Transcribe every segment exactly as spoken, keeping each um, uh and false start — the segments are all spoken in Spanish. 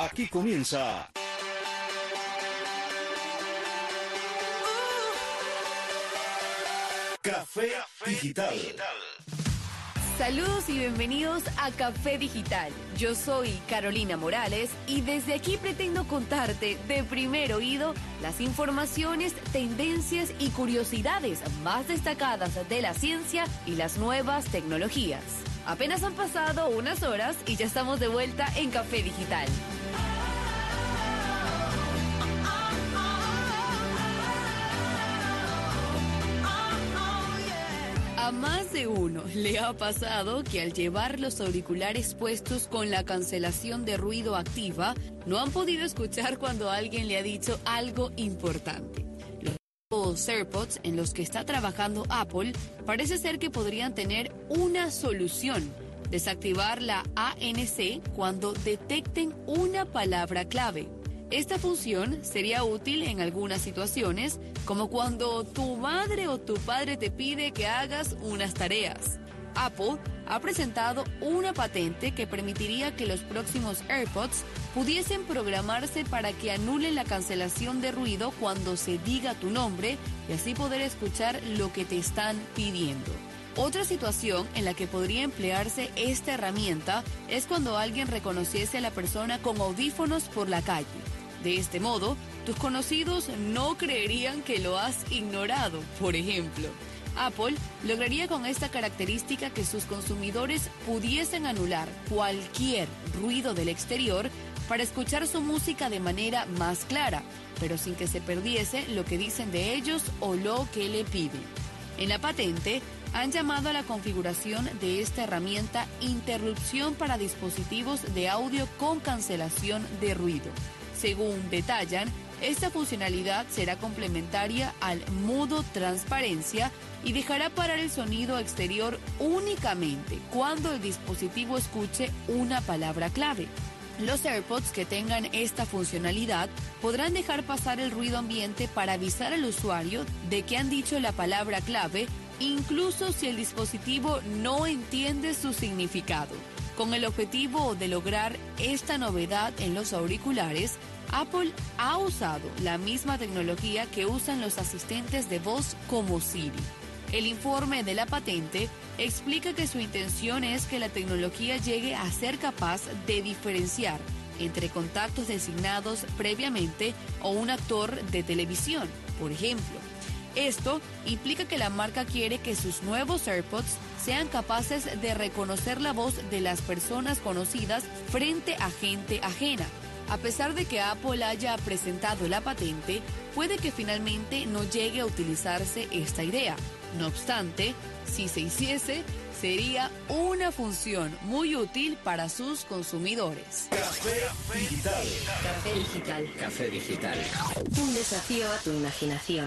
Aquí comienza Café Digital. Saludos y bienvenidos a Café Digital. Yo soy Carolina Morales y desde aquí pretendo contarte de primer oído las informaciones, tendencias y curiosidades más destacadas de la ciencia y las nuevas tecnologías. Apenas han pasado unas horas y ya estamos de vuelta en Café Digital. A más de uno le ha pasado que al llevar los auriculares puestos con la cancelación de ruido activa, no han podido escuchar cuando alguien le ha dicho algo importante. Los AirPods en los que está trabajando Apple parece ser que podrían tener una solución: desactivar la A N C cuando detecten una palabra clave. Esta función sería útil en algunas situaciones, como cuando tu madre o tu padre te pide que hagas unas tareas. Apple ha presentado una patente que permitiría que los próximos AirPods pudiesen programarse para que anulen la cancelación de ruido cuando se diga tu nombre y así poder escuchar lo que te están pidiendo. Otra situación en la que podría emplearse esta herramienta es cuando alguien reconociese a la persona con audífonos por la calle. De este modo, tus conocidos no creerían que lo has ignorado, por ejemplo. Apple lograría con esta característica que sus consumidores pudiesen anular cualquier ruido del exterior para escuchar su música de manera más clara, pero sin que se perdiese lo que dicen de ellos o lo que le piden. En la patente, han llamado a la configuración de esta herramienta interrupción para dispositivos de audio con cancelación de ruido. Según detallan, esta funcionalidad será complementaria al modo transparencia y dejará parar el sonido exterior únicamente cuando el dispositivo escuche una palabra clave. Los AirPods que tengan esta funcionalidad podrán dejar pasar el ruido ambiente para avisar al usuario de que han dicho la palabra clave, incluso si el dispositivo no entiende su significado. Con el objetivo de lograr esta novedad en los auriculares, Apple ha usado la misma tecnología que usan los asistentes de voz como Siri. El informe de la patente explica que su intención es que la tecnología llegue a ser capaz de diferenciar entre contactos designados previamente o un actor de televisión, por ejemplo. Esto implica que la marca quiere que sus nuevos AirPods sean capaces de reconocer la voz de las personas conocidas frente a gente ajena. A pesar de que Apple haya presentado la patente, puede que finalmente no llegue a utilizarse esta idea. No obstante, si se hiciese, sería una función muy útil para sus consumidores. Café Digital. Café Digital. Café Digital. Un desafío a tu imaginación.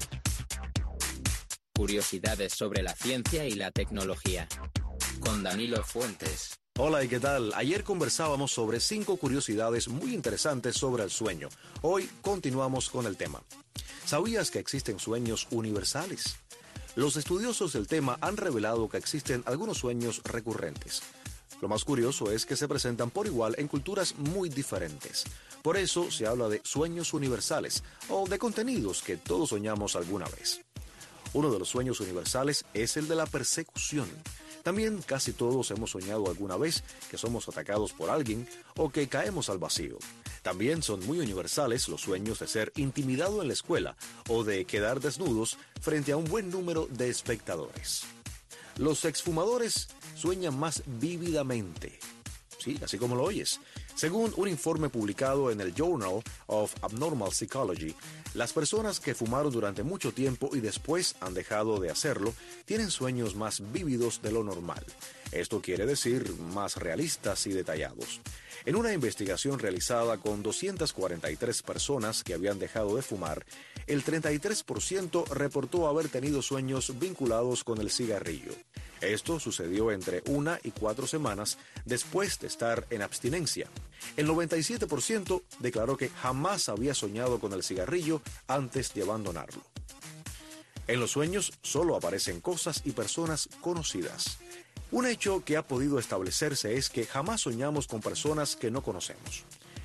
Curiosidades sobre la ciencia y la tecnología. Con Danilo Fuentes. Hola, ¿y qué tal? Ayer conversábamos sobre cinco curiosidades muy interesantes sobre el sueño. Hoy continuamos con el tema. ¿Sabías que existen sueños universales? Los estudiosos del tema han revelado que existen algunos sueños recurrentes. Lo más curioso es que se presentan por igual en culturas muy diferentes. Por eso se habla de sueños universales o de contenidos que todos soñamos alguna vez. Uno de los sueños universales es el de la persecución. También casi todos hemos soñado alguna vez que somos atacados por alguien o que caemos al vacío. También son muy universales los sueños de ser intimidado en la escuela o de quedar desnudos frente a un buen número de espectadores. Los exfumadores sueñan más vívidamente. Sí, así como lo oyes. Según un informe publicado en el Journal of Abnormal Psychology, las personas que fumaron durante mucho tiempo y después han dejado de hacerlo tienen sueños más vívidos de lo normal. Esto quiere decir más realistas y detallados. En una investigación realizada con doscientas cuarenta y tres personas que habían dejado de fumar, el treinta y tres por ciento reportó haber tenido sueños vinculados con el cigarrillo. Esto sucedió entre una y cuatro semanas después de estar en abstinencia. El noventa y siete por ciento declaró que jamás había soñado con el cigarrillo antes de abandonarlo. En los sueños solo aparecen cosas y personas conocidas. Un hecho que ha podido establecerse es que jamás soñamos con personas que no conocemos.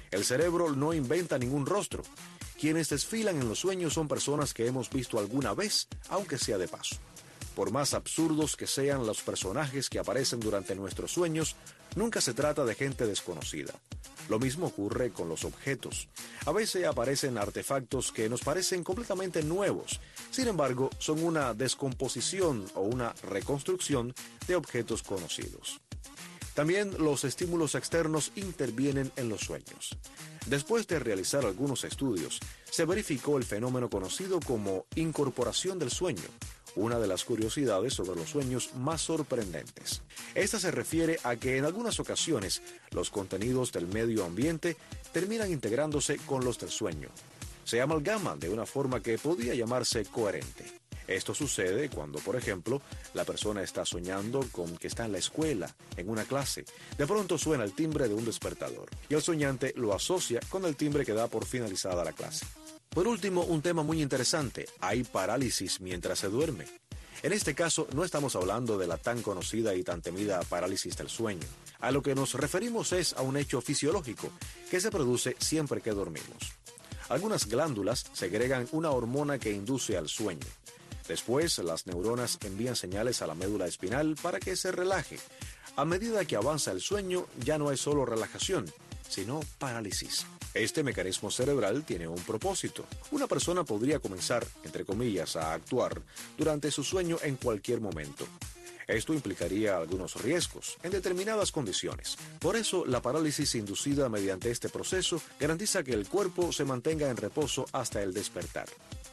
El cerebro no inventa ningún rostro. Quienes desfilan en los sueños son personas que hemos visto alguna vez, aunque sea de paso. Por más absurdos que sean los personajes que aparecen durante nuestros sueños, nunca se trata de gente desconocida. Lo mismo ocurre con los objetos. A veces aparecen artefactos que nos parecen completamente nuevos, sin embargo, son una descomposición o una reconstrucción de objetos conocidos. También los estímulos externos intervienen en los sueños. Después de realizar algunos estudios, se verificó el fenómeno conocido como incorporación del sueño, una de las curiosidades sobre los sueños más sorprendentes. Esta se refiere a que en algunas ocasiones los contenidos del medio ambiente terminan integrándose con los del sueño. Se amalgaman de una forma que podría llamarse coherente. Esto sucede cuando, por ejemplo, la persona está soñando con que está en la escuela, en una clase. De pronto suena el timbre de un despertador y el soñante lo asocia con el timbre que da por finalizada la clase. Por último, un tema muy interesante: hay parálisis mientras se duerme. En este caso, no estamos hablando de la tan conocida y tan temida parálisis del sueño. A lo que nos referimos es a un hecho fisiológico que se produce siempre que dormimos. Algunas glándulas segregan una hormona que induce al sueño. Después, las neuronas envían señales a la médula espinal para que se relaje. A medida que avanza el sueño, ya no hay solo relajación, sino parálisis. Este mecanismo cerebral tiene un propósito. Una persona podría comenzar, entre comillas, a actuar durante su sueño en cualquier momento. Esto implicaría algunos riesgos en determinadas condiciones. Por eso, la parálisis inducida mediante este proceso garantiza que el cuerpo se mantenga en reposo hasta el despertar.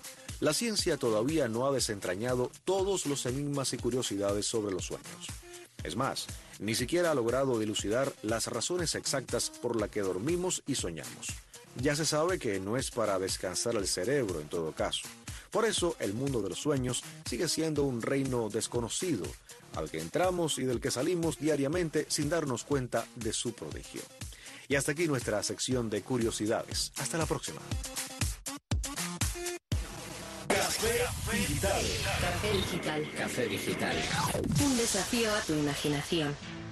La ciencia todavía no ha desentrañado todos los enigmas y curiosidades sobre los sueños. Es más, ni siquiera ha logrado dilucidar las razones exactas por las que dormimos y soñamos. Ya se sabe que no es para descansar el cerebro en todo caso. Por eso, el mundo de los sueños sigue siendo un reino desconocido, al que entramos y del que salimos diariamente sin darnos cuenta de su prodigio. Y hasta aquí nuestra sección de curiosidades. Hasta la próxima. Café Digital. Café digital. Café digital. Un desafío a tu imaginación.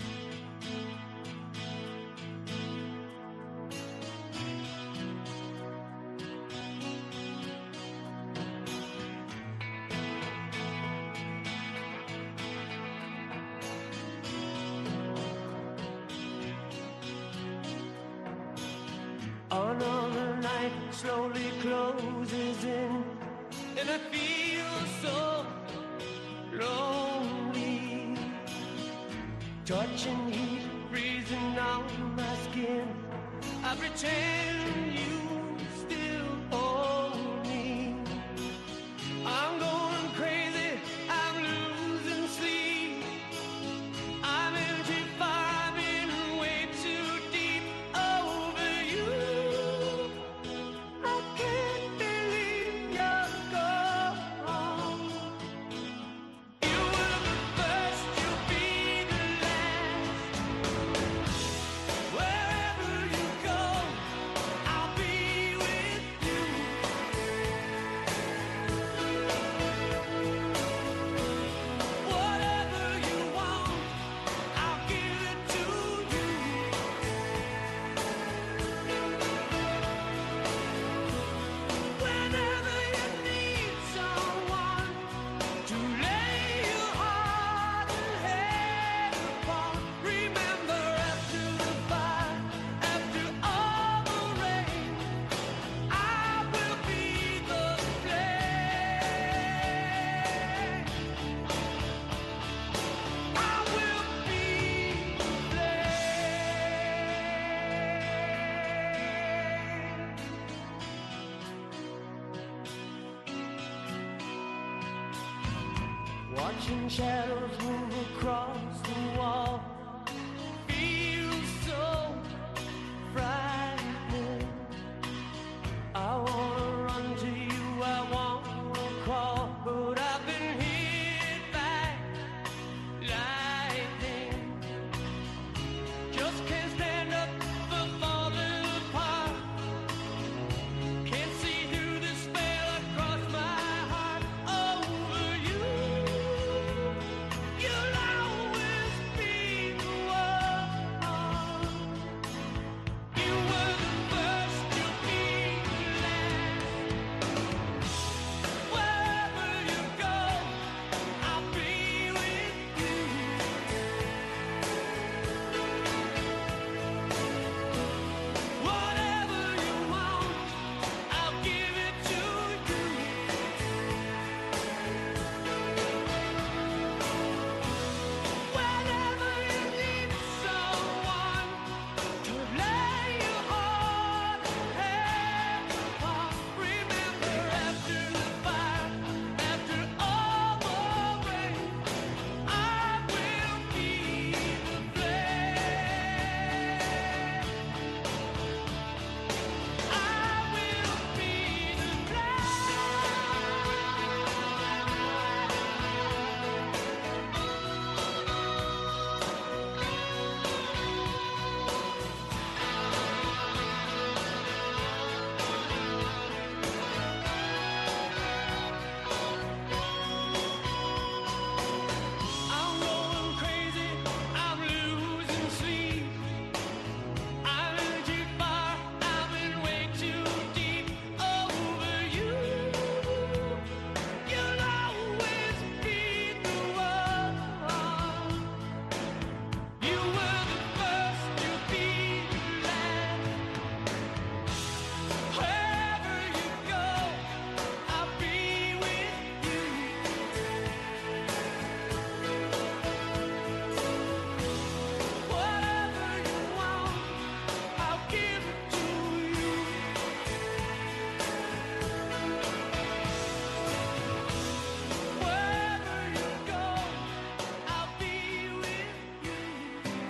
Another night slowly closes in, and I feel so lonely. Touching heat, freezing on my skin. I pretend you still hold me. I'm going crazy, I'm losing sleep. I'm into farming way too deep over you. I can't believe you're gone. You were the first, you'll be the last. Wherever you go, I'll be with you. Whatever you want, I'll give it to you. Whenever you need someone to lay your heart and head upon, remember after the fire, after all the rain, I will be the flame. I will be the flame. Watching shadows move across the wall feels so frightening. I wanna run to you, I wanna crawl, but I've been hit by lightning. Just can't stand up for falling apart. Can't see through the spell across my heart over you. You'll always be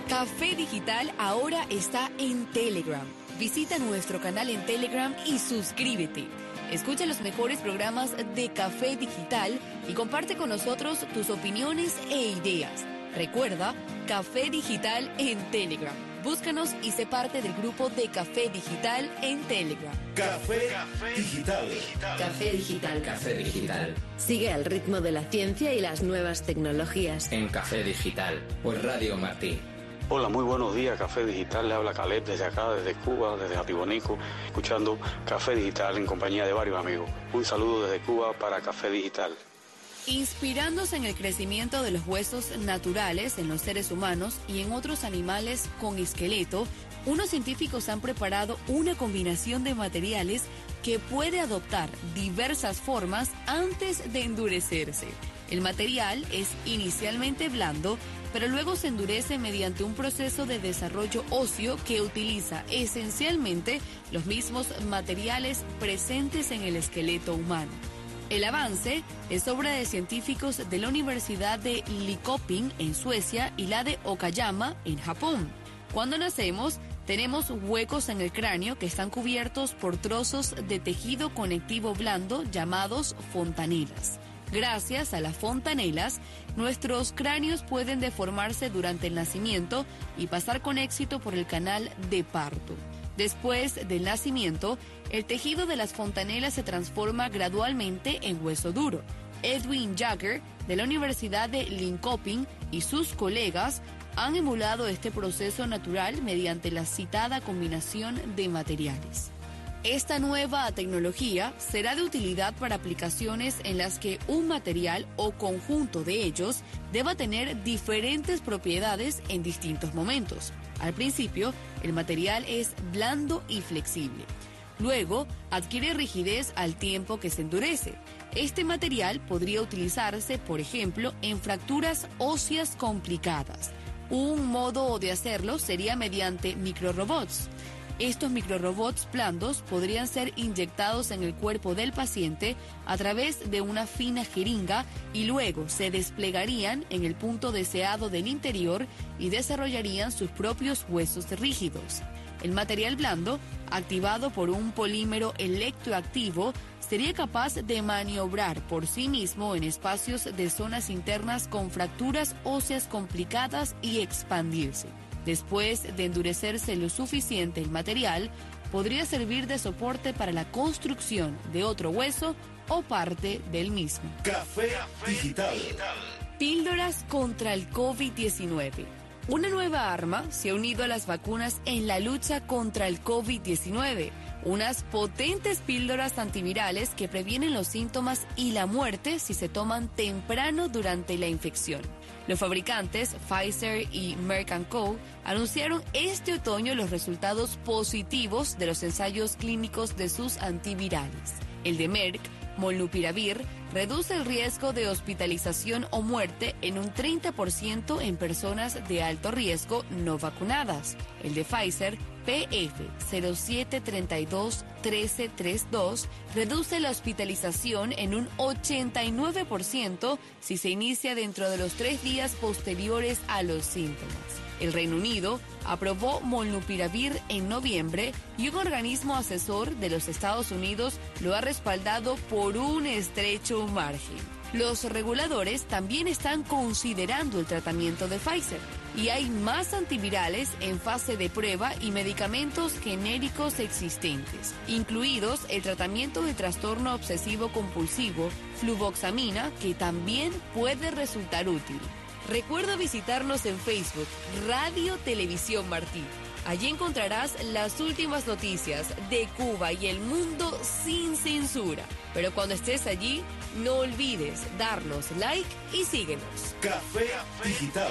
Café Digital ahora está en Telegram. Visita nuestro canal en Telegram y suscríbete. Escucha los mejores programas de Café Digital y comparte con nosotros tus opiniones e ideas. Recuerda, Café Digital en Telegram. Búscanos y sé parte del grupo de Café Digital en Telegram. Café Digital. Café Digital. Café Digital. Sigue al ritmo de la ciencia y las nuevas tecnologías. En Café Digital. Por Radio Martí. Hola, muy buenos días, Café Digital, le habla Caleb desde acá, desde Cuba, desde Jatibonico, escuchando Café Digital en compañía de varios amigos. Un saludo desde Cuba para Café Digital. Inspirándose en el crecimiento de los huesos naturales en los seres humanos y en otros animales con esqueleto, unos científicos han preparado una combinación de materiales que puede adoptar diversas formas antes de endurecerse. El material es inicialmente blando, pero luego se endurece mediante un proceso de desarrollo óseo que utiliza esencialmente los mismos materiales presentes en el esqueleto humano. El avance es obra de científicos de la Universidad de Linköping en Suecia y la de Okayama en Japón. Cuando nacemos, tenemos huecos en el cráneo que están cubiertos por trozos de tejido conectivo blando llamados fontanelas. Gracias a las fontanelas, nuestros cráneos pueden deformarse durante el nacimiento y pasar con éxito por el canal de parto. Después del nacimiento, el tejido de las fontanelas se transforma gradualmente en hueso duro. Edwin Jagger, de la Universidad de Linköping, y sus colegas han emulado este proceso natural mediante la citada combinación de materiales. Esta nueva tecnología será de utilidad para aplicaciones en las que un material o conjunto de ellos deba tener diferentes propiedades en distintos momentos. Al principio, el material es blando y flexible. Luego, adquiere rigidez al tiempo que se endurece. Este material podría utilizarse, por ejemplo, en fracturas óseas complicadas. Un modo de hacerlo sería mediante microrobots. Estos microrobots blandos podrían ser inyectados en el cuerpo del paciente a través de una fina jeringa y luego se desplegarían en el punto deseado del interior y desarrollarían sus propios huesos rígidos. El material blando, activado por un polímero electroactivo, sería capaz de maniobrar por sí mismo en espacios de zonas internas con fracturas óseas complicadas y expandirse. Después de endurecerse lo suficiente el material, podría servir de soporte para la construcción de otro hueso o parte del mismo. Café Digital. Píldoras contra el COVID diecinueve. Una nueva arma se ha unido a las vacunas en la lucha contra el COVID diecinueve. Unas potentes píldoras antivirales que previenen los síntomas y la muerte si se toman temprano durante la infección. Los fabricantes Pfizer y Merck and Co. anunciaron este otoño los resultados positivos de los ensayos clínicos de sus antivirales. El de Merck, Molnupiravir, reduce el riesgo de hospitalización o muerte en un treinta por ciento en personas de alto riesgo no vacunadas. El de Pfizer, P F cero siete tres dos uno tres tres dos, reduce la hospitalización en un ochenta y nueve por ciento si se inicia dentro de los tres días posteriores a los síntomas. El Reino Unido aprobó Molnupiravir en noviembre y un organismo asesor de los Estados Unidos lo ha respaldado por un estrecho margen. Los reguladores también están considerando el tratamiento de Pfizer y hay más antivirales en fase de prueba y medicamentos genéricos existentes, incluidos el tratamiento de trastorno obsesivo compulsivo, fluvoxamina, que también puede resultar útil. Recuerda visitarnos en Facebook, Radio Televisión Martí. Allí encontrarás las últimas noticias de Cuba y el mundo sin censura. Pero cuando estés allí, no olvides darnos like y síguenos. Café Digital.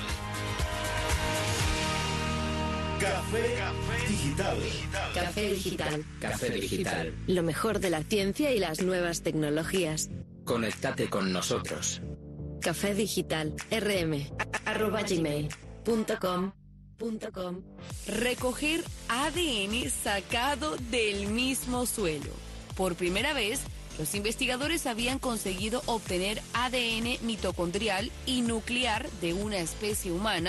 Café Digital. Café Digital. Café Digital. Lo mejor de la ciencia y las nuevas tecnologías. Conéctate con nosotros. Café Digital. rm arroba gmail punto com punto com. Recoger A D N sacado del mismo suelo. Por primera vez, los investigadores habían conseguido obtener A D N mitocondrial y nuclear de una especie humana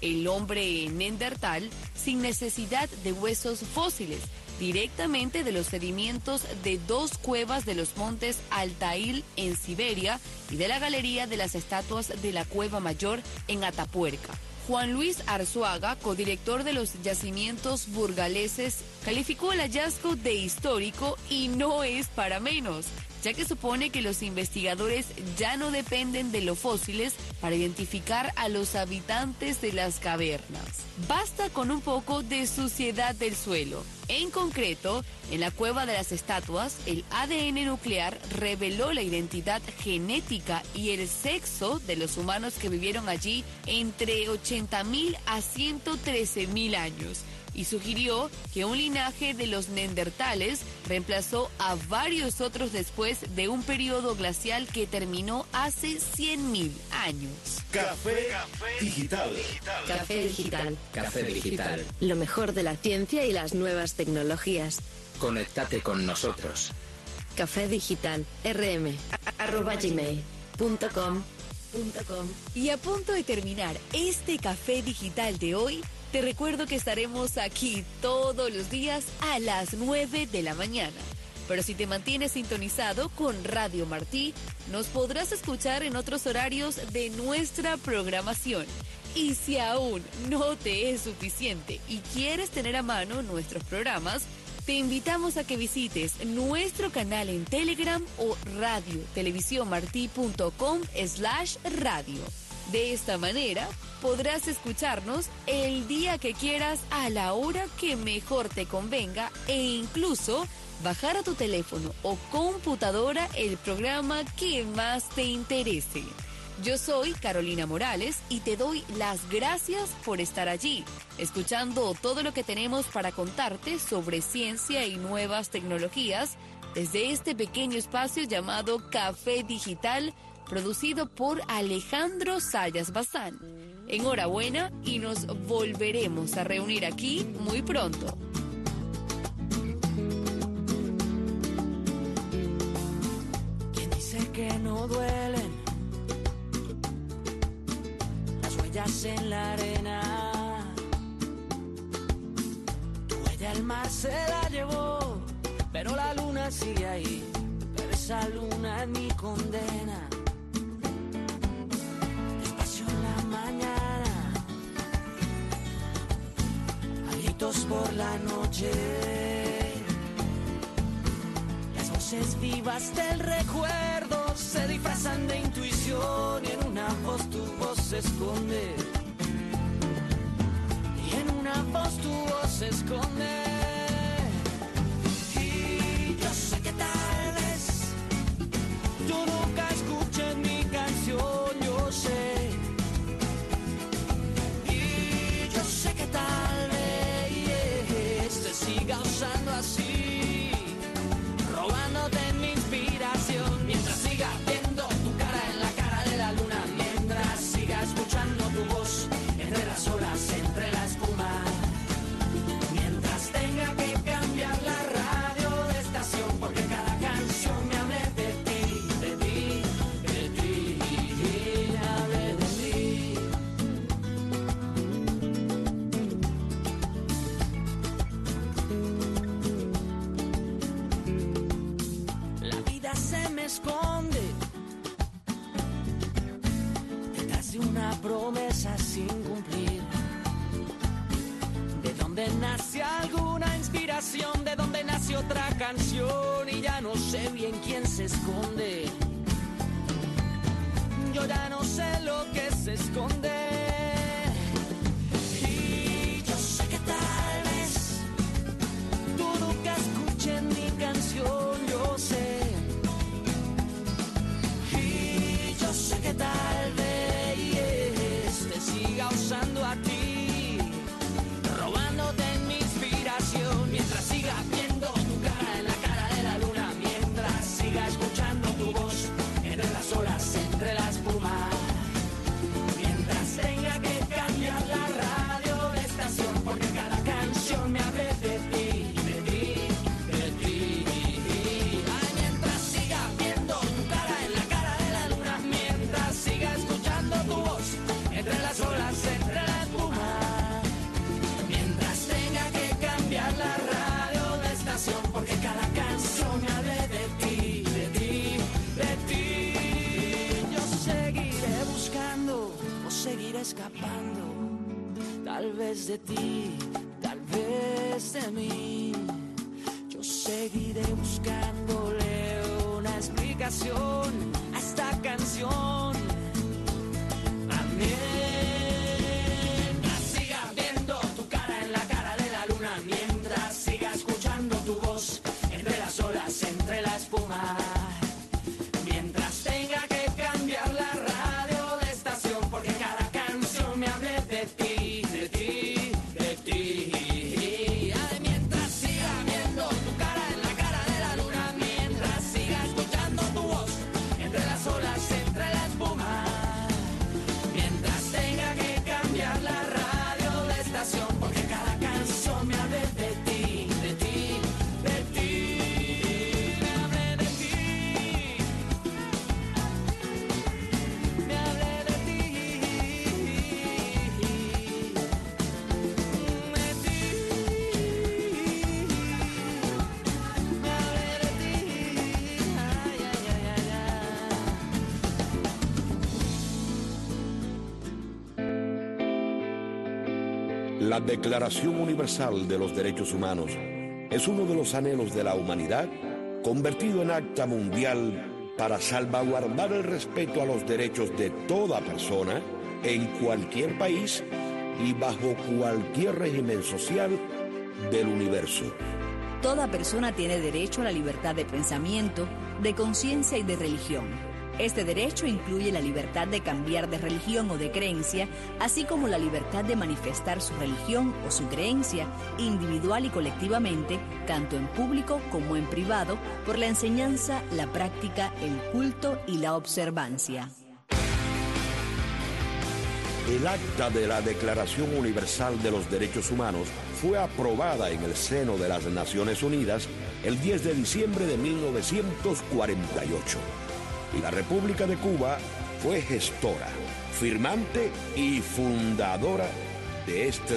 el hombre neandertal, sin necesidad de huesos fósiles, directamente de los sedimentos de dos cuevas de los montes Altair en Siberia y de la Galería de las Estatuas de la Cueva Mayor en Atapuerca. Juan Luis Arzuaga, codirector de los yacimientos burgaleses, calificó el hallazgo de histórico y no es para menos, ya que supone que los investigadores ya no dependen de los fósiles para identificar a los habitantes de las cavernas. Basta con un poco de suciedad del suelo. En concreto, en la Cueva de las Estatuas, el A D N nuclear reveló la identidad genética y el sexo de los humanos que vivieron allí entre ochenta mil a ciento trece mil años, y sugirió que un linaje de los neandertales reemplazó a varios otros después de un periodo glacial que terminó hace cien mil años. Café Digital. Café Digital. Café Digital. Lo mejor de la ciencia y las nuevas tecnologías. Conéctate con nosotros. Café Digital. rm arroba gmail punto com punto com. Y a punto de terminar este café digital de hoy, te recuerdo que estaremos aquí todos los días a las nueve de la mañana. Pero si te mantienes sintonizado con Radio Martí, nos podrás escuchar en otros horarios de nuestra programación. Y si aún no te es suficiente y quieres tener a mano nuestros programas, te invitamos a que visites nuestro canal en Telegram o radio televisión martí punto com slash radio. De esta manera, podrás escucharnos el día que quieras a la hora que mejor te convenga e incluso bajar a tu teléfono o computadora el programa que más te interese. Yo soy Carolina Morales y te doy las gracias por estar allí, escuchando todo lo que tenemos para contarte sobre ciencia y nuevas tecnologías desde este pequeño espacio llamado Café Digital, producido por Alejandro Sayas Bazán. Enhorabuena y nos volveremos a reunir aquí muy pronto. ¿Quién dice que no duelen las huellas en la arena? Tu huella el mar se la llevó, pero la luna sigue ahí. Pero esa luna es mi condena. Despacio en la mañana, a gritos por la noche, las voces vivas del recuerdo se disfrazan de intuición y en una voz tu voz se esconde. Y en una voz tu voz se esconde. Y yo sé que tal vez tú nunca escuches mi canción, yo sé. Y yo sé que tal vez te siga usando así, robándote mi inspiración, mientras siga viendo tu cara en la cara de la luna, mientras siga escuchando tu voz entre las olas, entre la espuma, mientras tenga que cambiar la radio de estación, porque cada canción me hable de ti, de ti, de ti, me hable de ti. La vida se me esconde detrás de una promesa sin cumplir. De donde nace alguna inspiración, de donde nace otra canción, y ya no sé bien quién se esconde. Yo ya no sé lo que se esconde. Y yo sé que tal vez tú nunca escuches mi canción, yo sé. Y yo sé que tal vez te siga usando a ti, robándote mi inspiración, mientras siga viendo tu cara en la cara de la luna, mientras siga escuchando tu voz entre las olas, entre la espuma, mientras tenga Tal vez de ti, tal vez de mí. Yo seguiré buscándole una explicación a esta canción. Mientras siga viendo tu cara en la cara de la luna, mientras siga escuchando tu voz entre las olas, entre la espuma, mientras tenga que cambiar la radio de estación porque cada canción me hable de ti, de ti, de ti. Ay, mientras siga viendo tu cara en la cara de la luna, mientras siga escuchando tu voz entre las olas, entre la espuma, mientras tenga que cambiar la radio de estación porque cada canción me hable de ti, de ti, de ti, me hable de ti, me hable de ti, de ti, me hable de ti, ay, ay, ay, ay, La Declaración Universal de los Derechos Humanos es uno de los anhelos de la humanidad convertido en acta mundial para salvaguardar el respeto a los derechos de toda persona en cualquier país y bajo cualquier régimen social del universo. Toda persona tiene derecho a la libertad de pensamiento, de conciencia y de religión. Este derecho incluye la libertad de cambiar de religión o de creencia, así como la libertad de manifestar su religión o su creencia individual y colectivamente, tanto en público como en privado, por la enseñanza, la práctica, el culto y la observancia. El acta de la Declaración Universal de los Derechos Humanos fue aprobada en el seno de las Naciones Unidas el diez de diciembre de mil novecientos cuarenta y ocho. Y la República de Cuba fue gestora, firmante y fundadora de este